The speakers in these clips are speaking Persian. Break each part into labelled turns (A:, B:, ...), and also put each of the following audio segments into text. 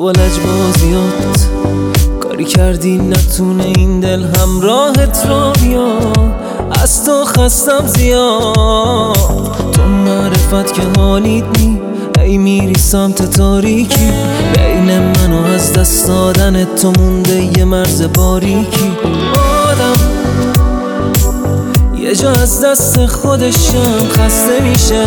A: با لجبازیات کاری کردی نتونه این دل همراهت را بیاد. از تو خستم زیاد، تو معرفت که حالیت نی. ای میری سمت تاریکی، بین من و از دست دادن تو مونده یه مرز باریکی. آدم یه جا از دست خودشم خسته میشه،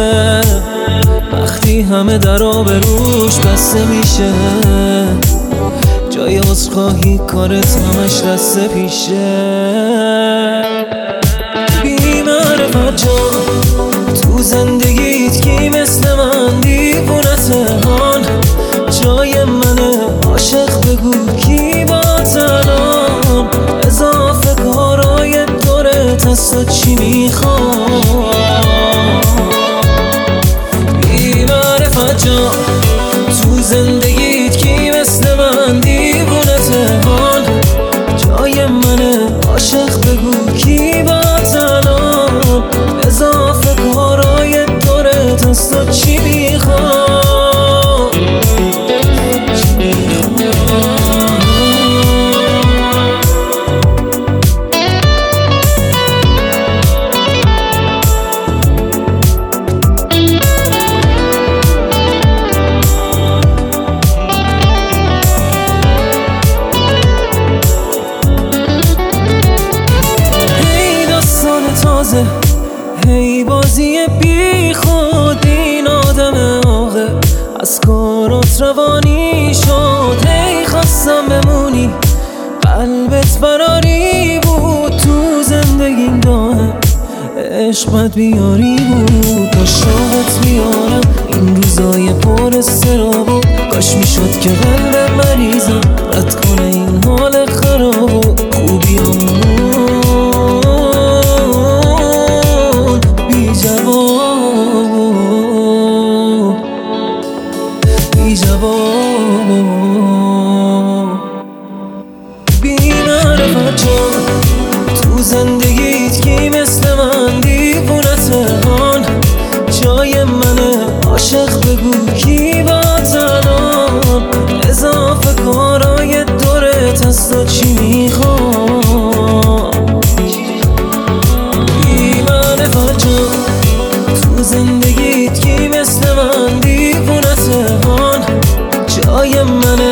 A: وقتی همه در آبروش بسته میشه. جای عذرخواهی کارت همش دست پیشه. بی معرفت جان تو زندگیت کی مثل من دیوونته هان. جای منه عاشق بگو کی با تنان. اضافه کارای دورت از تو چی میخواد. بی معرفت جان تو زندگیت کی مثل من دیوونته هان. جای منه عاشق بگو کی با تنان. اضافه کارای دورت از تو چی میخواد. هی بازی بی خود این آدم آقه از کارات روانی شد. هی خواستم بمونی قلبت براری بود، تو زندگیم دائم عشقت بیاری بود. عاشقت بیارم این روزای پر استرابو، کاش میشد که قلبم مریضم رد کنه این حال خرابو. خوبیامون بی معرفت جان تو زندگیت کی مثل من دیوونته هان. جای منه عاشق بگو کی با تنان. اضافه کارای دورت از تو چی میخواد. بی معرفت جان تو زندگیت کی مثل من دیوونته هان. جای منه